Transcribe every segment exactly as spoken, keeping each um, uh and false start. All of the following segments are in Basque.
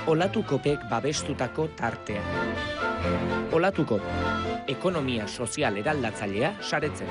Olatukopek babestutako tartea. Olatukop, ekonomia sozial eraldatzailea saretzen.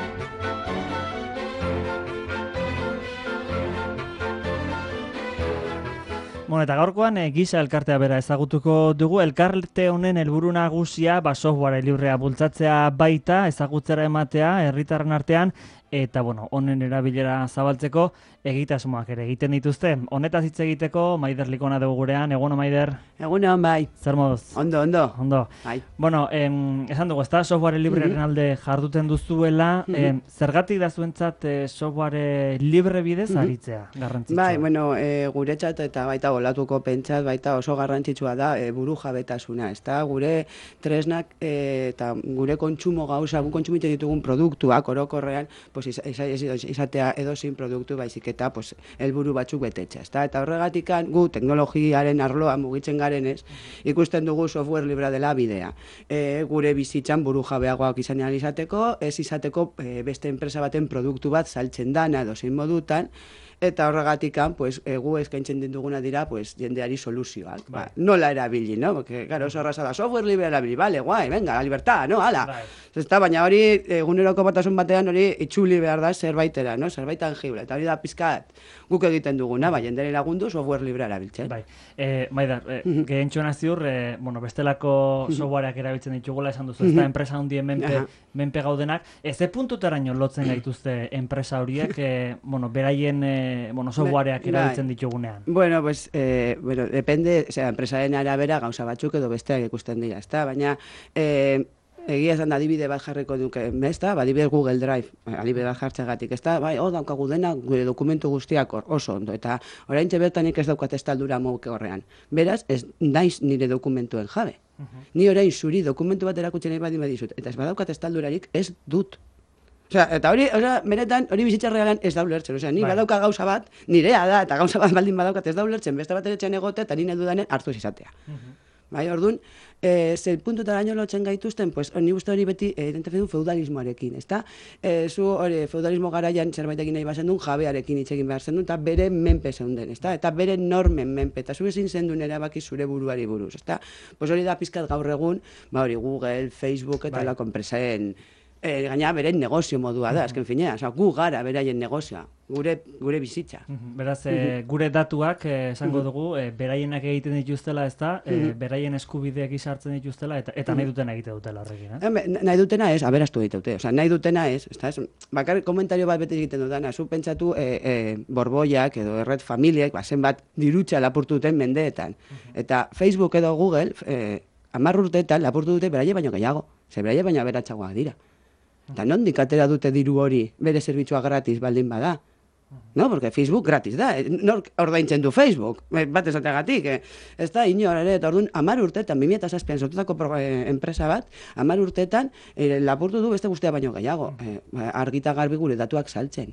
Bueno, eta gaurkoan e, Giza elkartea bera ezagutuko dugu. Elkarte honen helburu nagusia ba, software librea bultzatzea baita, ezagutzera ematea herritarren artean, eta bueno, honen erabilera zabaltzeko egitasmoak ere egiten dituzte. Honetaz hitz egiteko Maider Likona dugu gurean. Eguno, Maider? Egunon, bai. Zer moduz? Ondo, ondo. Ondo. Bai. Bueno, em, esan dugu, ezta software librearen alde jarduten duzuela, Mhm. em, zergatik da zuentzat e, software libre bidez aritzea garrantzitsua? Bai, bueno, e, guretzat eta baita olatuko pentsat, baita oso garrantzitsua da e, buru jabetasuna, ezta? Gure tresnak e, eta gure kontsumo gauza, gu kontsumite ditugun produktuak orokorrean, pues iz, iz, iz, izatea edozein produktu baizik eta pues helburu batzuk betetxa, ezta? Eta horregatikan gu teknologiaren arloa mugitzen garenez, ikusten dugu software librea dela bidea. E, gure bizitzan buru jabeagoak izan ahal izateko, ez izateko e, beste enpresa baten produktu bat saltzen dana edozein modutan, eta horregatikan, pues, egu eskaintzen duguna dira, pues, jendeari soluzioak. Ba, nola erabili, no? Porque, claro, oso arrasa da, software libre erabili, vale, guai, venga, la libertad, no? Hala. Zesta, baina hori, eguneroko batasun batean hori itxuli behar da zerbaitera, no? Zerbait tangible. Eta hori da pizkat guk egiten duguna, ba, jendere lagundu software libre erabiltzen. Bai. E, Maidar, e, gehentxoan ziur, e, bueno, bestelako softwareak erabiltzen ditugula esan duzu, ez da enpresa hundien menpe, menpe gaudenak. Ez ze puntutaraino lotzen gaituzte enpresa horiek, e, bueno, beraien e, bueno, softwareak erabiltzen ditugunean? Bueno, pues, eh, bueno, depende, o sea, enpresaren arabera gauza batzuk edo besteak ikusten dira, ezta? Baina, eh, egia esan adibide bat jarriko duke, ezta? Adibidez Google Drive, adibide bat jartzegatik, ezta? Bai, oh, daukagu dena, gure dokumentu guztiak hor, oso ondo, eta oraintxe bertanik ez daukat estaldura moke horrean. Beraz, ez naiz nire dokumentuen jabe. Ni orain zuri dokumentu bat erakutsi nahi badi badizut, eta ez badaukat estaldurarik ez dut. Osea, eta hori, osea, benetan, hori bizitza realan ez da ulertzen. Osea, ni badauka gauza bat, nirea da, eta gauza bat baldin badaukat ez da ulertzen, beste bat eretxean egote, eta nire dudanen hartu izatea. Bai, orduan, e, zer puntutaraino lotzen gaituzten, pues, ni uste hori beti e, identifikatu feudalismoarekin, ezta? E, zu hori, feudalismo garaian zerbait egin nahi bazen duen, jabearekin hitz egin behar zen duen, eta bere menpe zeunden, ezta? Eta bere normen menpe, eta zu ezin zen duen erabaki zure buruari buruz, ezta? Pues hori da pizkat gaur egun, ba hori, Google, Facebook eta la konpresaren, E, gaina beren negozio modua da, azken finean, oza, gu gara beraien negozioa, gure, gure bizitza. Beraz, e, gure datuak, e, esango dugu, e, beraienak egiten dituztela, ez da, e, beraien eskubideak izartzen dituztela, eta, eta nahi dutena egite dutela horrekin, eh? E, nahi dutena ez, aberastu egite dute, oza, nahi dutena ez, ez da, ez, bakar komentario bat bete egiten dutena, zu pentsatu e, e, borboiak edo erret familiek, ba, zenbat dirutxa lapurtu duten mendeetan, eta Facebook edo Google, e, hamar urteetan lapurtu dute beraie baino gehiago, ze beraie baino aberatsagoak dira. Eta nondik atera dute diru hori bere zerbitzua gratis baldin bada. No, porque Facebook gratis da. Nork ordaintzen du Facebook, bat esateagatik. Eh? Ez da, inor ere, eta orduan, hamar urteetan, bi mila zazpian sortutako eh, enpresa bat, hamar urteetan eh, lapurtu du beste guztia baino gehiago. Eh, argita garbi gure datuak saltzen.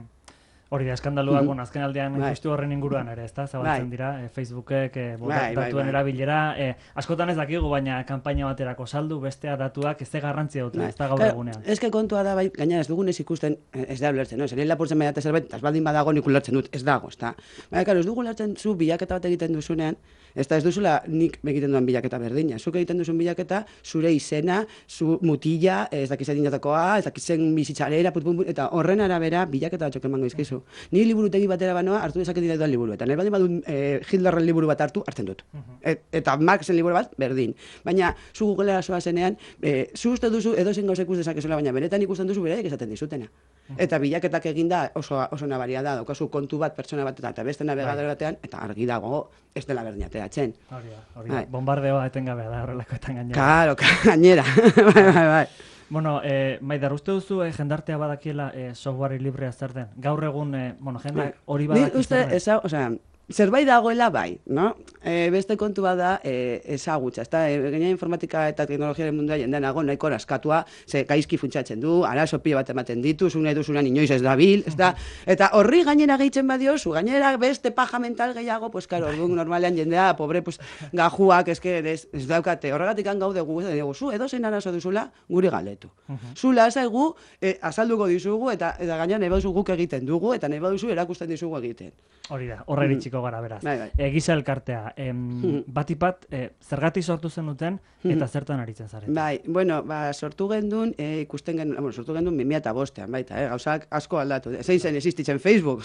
Hori da, eskandaluak, bueno, azken aldean justu horren inguruan ere, ez da, zabaltzen dira, e, Facebookek, e, bo, bai, datuen bai, bai. erabilera, e, askotan ez dakigu, baina kanpaina baterako saldu, bestea datuak ez da garrantzia dute, ez da gaur egunean. Ez que kontua da, bai, gaina ez dugunez ikusten, ez da ulertzen, no? Zerien lapurtzen baiate zerbait, ez baldin badago nik ulertzen dut, ez dago, ez da. Baina, karo, ez dugu ulertzen zu bilaketa bat egiten duzunean, ez da ez duzula nik egiten duan bilaketa berdina. Zuk egiten duzun bilaketa, zure izena, zu mutila, ez dakizen dinatakoa, ez dakizen bizitzalera, put, put, put, eta horren arabera bilaketa batzuk emango izkizu. Ni liburutegi batera banoa hartu dezaket dira duan liburu. Eta nahi baldin badun e, Hitlerren liburu bat hartu, hartzen dut. Et, eta Marxen liburu bat, berdin. Baina, zu Googlera zoa zenean, e, zu uste duzu edozein gauzak ikus dezakezula, baina benetan ikusten duzu beraiek esaten dizutena. Eta bilaketak eginda oso, oso nabaria da, daukazu kontu bat pertsona bat eta beste navegadore batean, eta argi dago ez dela berdin ateratzen. Hori da, hori da. Bombardeoa etengabea da horrelakoetan gainera. Claro, gainera. bai, bai, bai. Bueno, eh, Maidar, uste duzu eh, jendartea badakiela eh, software librea zer den? Gaur egun, eh, bueno, jendak hori badaki zer den? Uste, osea, zerbait dagoela bai, no? E, beste kontu bada e, ezagutza, ezta? E, gaina informatika eta teknologiaren mundua jendean nago nahiko raskatua, ze gaizki funtsatzen du, arazo pila bat ematen ditu, zu nahi duzunan inoiz ez dabil, ezta? Eta horri gainera gehitzen badiozu, gainera beste paja mental gehiago, pues claro, orduan normalean jendea, pobre, pues, gajuak, eske, ez, ez daukate, horregatik gaude gu, ez dugu, zu edozein arazo duzula, guri galetu. Zula azaigu, e, azalduko dizugu, eta, eta gainera nahi baduzu guk egiten dugu, eta nahi baduzu erakusten dizugu egiten. Hori da, horre iritsiko saiatuko gara beraz. Bai, bai. E, giza elkartea, em, batipat, e, zergatik sortu zenuten eta zertan aritzen zarete? Bai, bueno, ba, sortu gendun, e, ikusten gendun, bueno, sortu gendun bi mila eta bostean, baita, eh? Gauzak asko aldatu. Zein zen existitzen Facebook.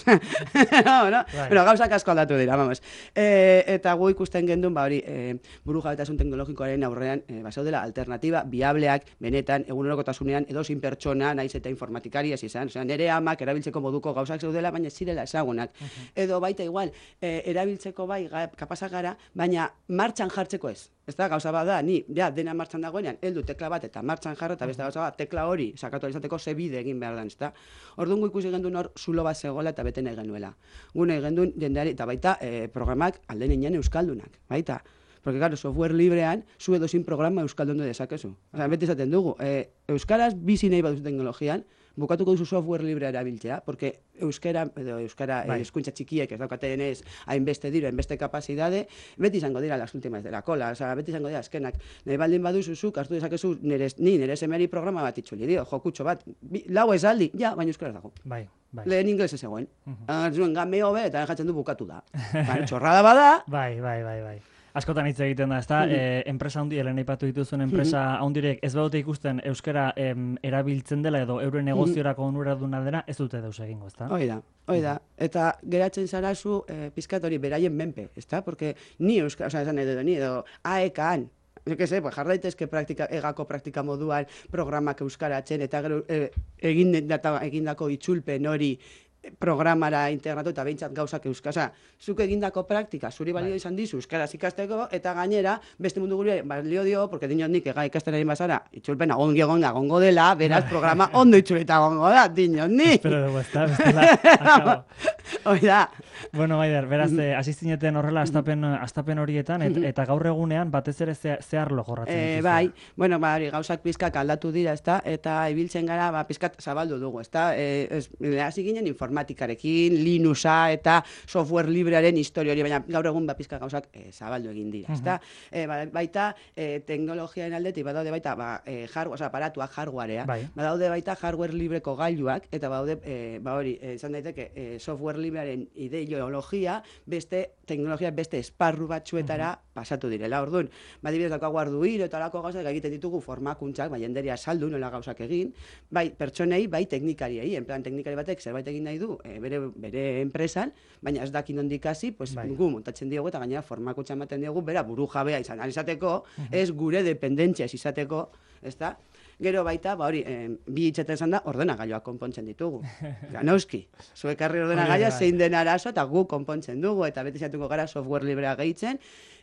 no, no? Bai. Bueno, gauzak asko aldatu dira, vamos. E, eta gu ikusten gendun, ba hori, e, burujabetasun teknologikoaren aurrean, e, ba, zaudela alternatiba, viableak, benetan, egunerokotasunean, edozein pertsona, naiz eta informatikari ez izan, osea, nere amak erabiltzeko moduko gauzak zeudela, baina ez zirela ezagunak. Edo baita igual, e, erabiltzeko bai, ga, kapazak gara, baina martxan jartzeko ez. Ez da, gauza bada, ni, ja, dena martxan dagoenean, heldu tekla bat eta martxan jarra, eta beste gauza bat, tekla hori sakatu izateko ze bide egin behar dan, ez da. Orduan gu ikusi gendun hor zulo bat zegoela eta bete nahi genuela. Gu nahi gendun jendeari, eta baita e, programak alde neinen euskaldunak, baita. Porque, claro, software librean, zu edozin programa euskaldundu dezakezu. Osa, beti esaten dugu, e, euskaraz bizi nahi baduzu teknologian, bukatuko duzu software librea erabiltzea, porque euskara, edo euskara bai. hizkuntza txikiek ez daukaten ez hainbeste dira, hainbeste kapazidade, beti izango dira las últimas de la cola, osea, beti izango dira azkenak. Nahi baldin baduzu zuk hartu dezakezu nire, ni nire semeri programa bat itzuli dio, jokutxo bat, bi, lau esaldi, ja, baina euskaraz dago. Bai, bai. Lehen inglés ez egoen. Uh -huh. Zuen gameo be, eta jatzen du bukatu da. Ba, txorrada bada, Bai, bai, bai, bai. Askotan hitz egiten da, ezta? E, enpresa handi, helen aipatu dituzuen enpresa handirek ez badute ikusten euskara em, erabiltzen dela edo euren negoziorako onuraduna dena, ez dute deus egingo, ezta? hoi da, hoi da. Eta geratzen zarazu e, pizkat hori beraien menpe, ezta? Porque ni euskara, osea, esan edo, ni edo A E K-an, yo que sé, pues jar daitezke praktika, egako praktika moduan programak euskaratzen eta gero e, egin data, egindako itzulpen hori programara integratu eta behintzat gauzak euskara. Zuk egindako praktika, zuri balio izan dizu euskaraz ikasteko, eta gainera, beste mundu gure balio dio, porque dinot nik ega ikastenari bazara, itzulpena ongi egonga gongo dela, beraz programa ondo itzuleta gongo da, dinot nik. Espero dugu, ezta? Bestela, akabo. Hoi da. Bueno, Maider, beraz, eh, asizineten horrela astapen, astapen horietan, et, eta gaur egunean batez ere ze, zehar lo jorratzen E, dituzue. bai, bueno, ba, hori, gauzak pizkak aldatu dira, ezta, eta ibiltzen gara, ba, pizkat zabaldu dugu, ezta, e, ez, hasi ginen informatikarekin, Linuxa eta software librearen historia hori, baina gaur egun, ba, pizkak gauzak e, zabaldu egin dira, ezta, e, ba, baita, e, teknologiaren aldetik, badaude baita, ba, e, hardware, oza, aparatuak, hardwarea, Bai. badaude baita hardware libreko gailuak, eta badaude, e, ba, hori, e, izan daiteke, e, software librearen ideologia, beste teknologia, beste esparru batzuetara pasatu direla. Orduan, badibidez daukagu Arduino eta olako gauzak egiten ditugu formakuntzak, bai jenderia saldu nola gauzak egin, bai pertsonei, bai teknikariei, en plan teknikari batek zerbait egin nahi du e, bere, bere enpresan, baina ez daki nondik hasi, pues Bai. gu montatzen diogu eta gainera formakuntza ematen diogu bera buru jabea izan ahal izateko, ez gure dependentzia ez izateko, ezta? Gero baita, ba hori, eh, bi hitzetan esan da, ordenagailuak konpontzen ditugu. Ganauski, zuek harri ordenagailua Bai. zein den arazo eta gu konpontzen dugu, eta beti zatuko gara software librea gehitzen,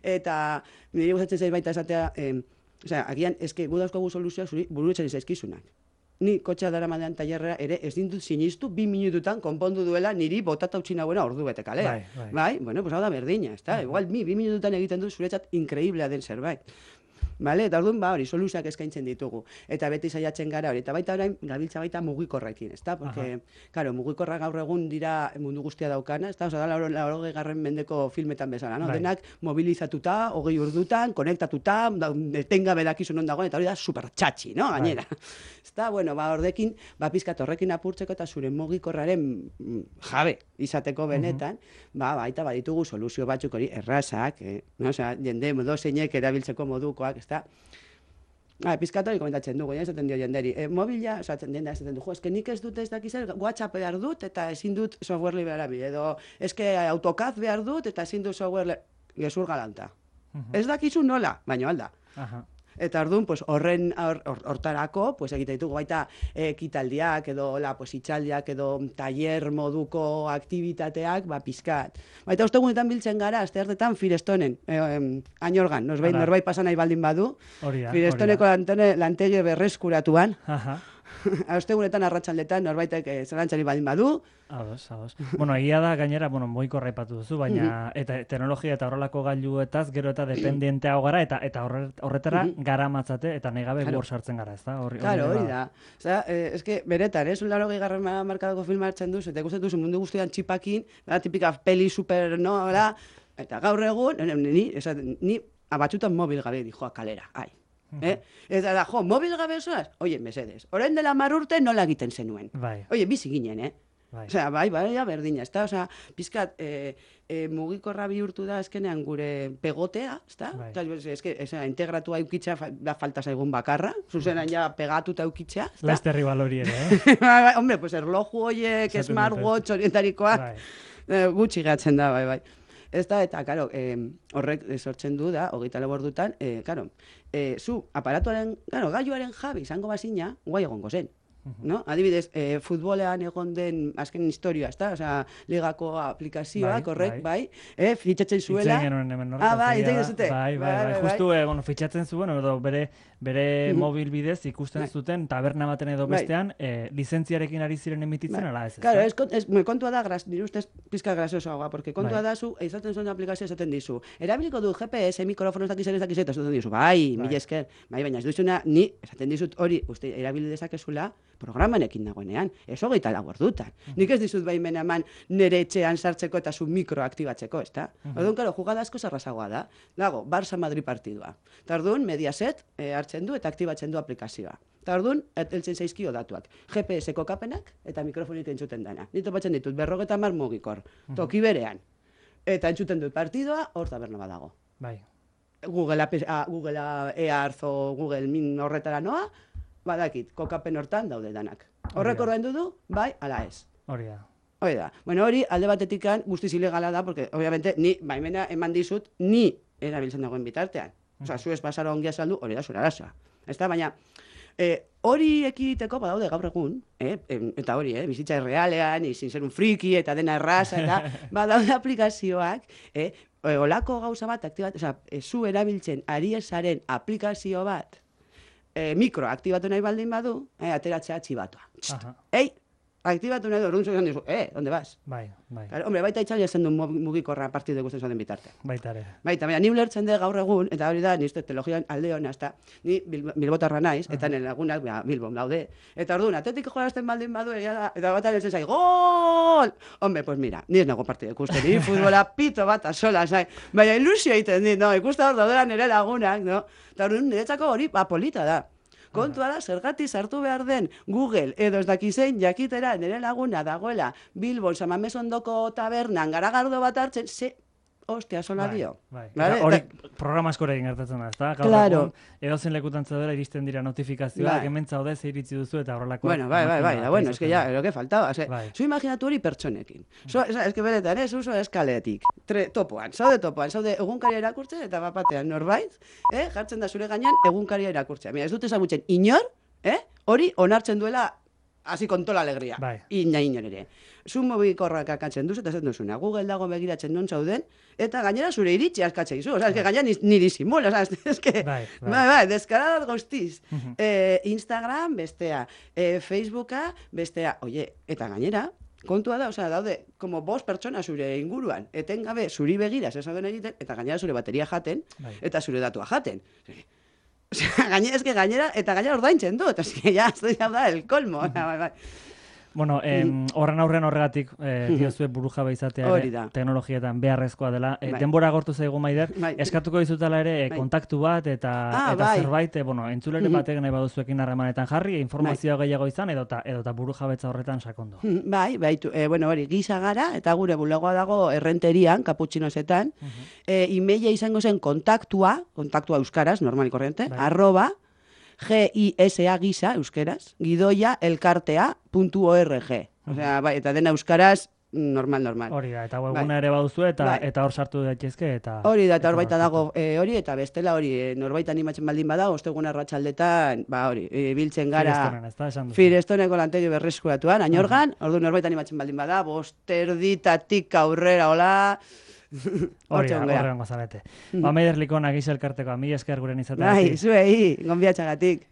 eta nire gustatzen zaiz baita esatea, eh, osea, agian, eske gu dauzkagu soluzioak zuri burutzen zaizkizunak. Ni kotxea daramadean tailerrera ere ez ditut sinistu bi minututan konpondu duela niri botata utzi nagoena ordu bete kalea. Bai, bai. Bai, bueno, pues hau da berdina, ezta? Igual mi bi minututan egiten du zuretzat inkreiblea den zerbait. Vale, eta orduan ba hori soluzioak eskaintzen ditugu eta beti saiatzen gara hori eta baita orain gabiltza baita mugikorrekin, ezta? Porque claro, mugikorrak gaur egun dira mundu guztia daukana, ezta? Osea, da laurogeigarren mendeko filmetan bezala, no? Bai. Denak mobilizatuta, hogei ordutan, konektatuta, da- etengabe dakizu non dagoen eta hori da super txatxi, no? Gainera. Ezta, bueno, ba horrekin, ba pizkat horrekin apurtzeko eta zure mugikorraren mm, jabe izateko benetan, ba baita baditugu soluzio batzuk hori errazak, eh? No? Osea, jende dozeinek erabiltzeko modukoak, ezta? Ah, pizkat hori komentatzen dugu, ja, esaten dio jenderi. E, mobila, esaten jendea esaten du, jo, eske nik ez dut ez dakizel, WhatsApp behar dut eta ezin dut software libre erabili, edo eske AutoCAD behar dut eta ezin dut software libre... Gezur galanta. Ez dakizu nola, baina alda. Aha. Eta orduan, pues, horren hor- hor- hortarako, pues, egiten ditugu baita ekitaldiak edo la, pues, itxaldiak edo taller moduko aktibitateak, ba, pizkat. Baita ostegunetan biltzen gara, aste hartetan Firestonen, eh, em, Añorgan, norbait, Hala. norbait pasan nahi baldin badu, Hori da, hori Firestoneko da. lantene, lantegi berreskuratuan, Aha. ostegunetan arratsaldetan norbaitek eh, zalantzari baldin badu, Ados, ados. Bueno, egia da gainera, bueno, moiko aipatu duzu, baina eta teknologia eta horrelako gailuetaz gero eta dependienteago gara eta eta horre- horretara gara matzate eta negabe Claro. gor sartzen gara, ezta? Hori Claro, ere hori bada. da. Osea, eh, eske beretan, ez un larogei garren markadako filma hartzen duzu, eta ikusten duzu mundu guztian txipakin, da tipika peli super, no, hola, eta gaur egun, ni, esaten, ni abatzutan mobil gabe dijoa kalera, ai. Eh? Eta da, jo, mobil gabe zoaz? Oie, mesedes, orain dela mar urte nola egiten zenuen. Bai. Oie, bizi ginen, eh? Bai. Osea, bai, bai, ja, berdina, ezta? Osea, pizkat, e, e, mugikorra bihurtu da azkenean gure pegotea, ezta? Bai. Eta, eske, esa, integratua eukitza da falta zaigun bakarra, zuzenan ja pegatuta eukitza, ezta? Laster rival hori ere, eh? Bai, bai, hombre, pues erloju hoiek, Esaten smartwatch orientarikoak, Bai. eh, gutxi gatzen da, bai, bai. Ez da, eta, karo, eh, horrek sortzen du da, hogeita lau ordutan, eh, karo, eh, zu, aparatuaren, karo, gailuaren jabi izango bazina, guai egongo zen. No? Adibidez, eh, futbolean egon den azken historia, ezta? Osea, ligako aplikazioak, Bai, horrek, bai. bai, eh, fitxatzen zuela. Itzen genuen hemen Ah, bai, egia itzen da. duzute. Bai, bai, bai, Bai, bai, justu, eh, bueno, fitxatzen zuen, edo bere, bere Mhm. mobil bidez ikusten Bai. zuten taberna baten edo Bai. bestean, eh, lizentziarekin ari ziren emititzen, Bai. ala ez. Claro, ezta? es, kon- es, me kontua da, gras, nire ustez pizka grasiosoagoa, porque kontua Bai. da zu, izaten zuen aplikazioa esaten dizu. Erabiliko du G P S, mikrofono ez dakiz ere ez dakiz eta esaten dizu, bai, Bai. mila esker, bai, baina ez duzuna, ni, esaten dizut hori, uste, erabili dezakezula, programanekin dagoenean, ez hogeita lau ordutan. Nik ez dizut baimena eman nire etxean sartzeko eta zu mikro aktibatzeko, ezta? Orduan, karo, jugada asko zarrazagoa da. Dago, Barça Madrid partidua. Eta orduan, Mediaset eh, hartzen du eta aktibatzen du aplikazioa. Eta orduan, heltzen zaizkio datuak. G P S kokapenak eta mikrofonik entzuten dana. Ni topatzen ditut, berrogeta mar mugikor. Toki berean. Eta entzuten dut partidua, hor taberna badago. Bai. Google, App- ah, Google Earth o Google Min horretara noa, badakit, kokapen hortan daude danak. Horrek Hori da. ordaindu du, bai, ala ez. Hori da. Hori da. Bueno, hori alde batetikan guztiz ilegala da, porque obviamente ni baimena eman dizut, ni erabiltzen dagoen bitartean. Osa, zu ez basara ongia saldu, hori da zure arazoa. Ez da, baina, eh, hori ekiteko badaude gaur egun, eh, em, eta hori, eh, bizitza errealean, izin zer un friki, eta dena erraza, eta badaude aplikazioak, eh, e, olako gauza bat, aktibat, oza, e, zu erabiltzen ari esaren aplikazio bat, e, mikro aktibatu nahi baldin badu, eh, ateratzea txibatua. Aha. Ei, aktibatu nahi du, orduan zuen dizu, eh, ¿dónde vas? Bai, bai. Claro, hombre, baita itxalia zen du mugikorra partidu guztien zaten bitarte. Baita ere. Baita, baina ni ulertzen dut gaur egun, eta hori da, nizte teologian alde hona, ezta, ni bil, bilbotarra naiz, eta nire lagunak ba, Bilbon daude. Eta orduan, atetik jolazten baldin badu, egia da, eta bat aletzen zai, gol! Hombre, pues mira, ni ez nago partidu ikusten, ni futbola pito bat asola, zai, baina ilusio egiten dit, no, ikusten hor daudela nire lagunak, no, eta orduan niretzako hori, ba, polita da. Kontua da, zergatik sartu behar den Google edo ez dakizein jakitera nire laguna dagoela Bilbon Samamés ondoko tabernan garagardo bat hartzen, ze, ostia, sola Bai, dio. bai. Vale, Eta hori eta- programa askorekin gertatzen da, ezta? Gaur Claro. egun edozein lekutan zaudela iristen dira notifikazioak, Bai. hemen zaude ze iritzi duzu eta horrelakoak. Bueno, bai, bai, bai, da, bueno, es que ya, lo que faltaba, o sea, Bai. zu imaginatu hori pertsonekin. So, o sea, es que beretan, ez, uso eskaletik, tre, topoan, zaude topoan, zaude egunkaria irakurtzen eta bapatean norbait, eh, jartzen da zure gainean egunkaria irakurtzea. Mira, ez dut ezagutzen inor, eh, hori onartzen duela hasi con toda la alegría. Bai. Ina inor ere. Zu mobikorrak akatzen duzu eta zen duzuna. Google dago begiratzen non zauden, eta gainera zure iritzi askatzen izu. Osa, es que gainera ni, ni disimula, osa, es que... Bai, bai. bai, bai, deskarado guztiz. Mhm. eh, Instagram bestea, eh, Facebooka bestea, oie, eta gainera, kontua da, osea, daude, como bost pertsona zure inguruan, etengabe zuri begira, zesauden egiten, eta gainera zure bateria jaten, Bai. eta zure datua jaten. Osea, gainera, eske gainera, eta gainera ordaintzen dut, eske, ja, ez da, el colmo, bai, bai. Bueno, em, horren aurrean horregatik eh, diozue burujabe izatea Hori ere da. teknologietan beharrezkoa dela. E, Bai. denbora agortu zaigu Maider, Bai. eskatuko dizutela ere e, Bai. kontaktu bat eta Ah, eta bai. zerbait, e, bueno, entzulere Mhm. batek nahi baduzuekin harremanetan jarri, informazioa gehiago izan edota edota burujabetza horretan sakondu. Bai, baitu, e, bueno, hori, gisa gara, eta gure bulegoa dago errenterian, kaputxinosetan, e, emaila izango zen kontaktua, kontaktua euskaraz, normal y corriente, Bai. arroba, G-I-S-A gisa, euskeraz, gidoia elkartea puntu org. Osea, bai, eta dena euskaraz, normal, normal. Hori da, eta webguna ere baduzu eta Bai. eta hor sartu daitezke eta Hori da, eta hor eta baita dago e, hori, eta bestela hori, e, norbait animatzen baldin bada, ostegun arratsaldetan, ba hori, e, biltzen gara... Firestonen, ez da, esan duzu. Firestoneko lantegi berreskuratuan, ainorgan, ordu norbait animatzen baldin bada, bosterditatik aurrera, hola... Hori Hortxe da, egon gara. horrengo zarete. Ba, Maider Likona, Gisa elkarteko, mila esker guren izatea. Bai, zuei, gonbiatxagatik.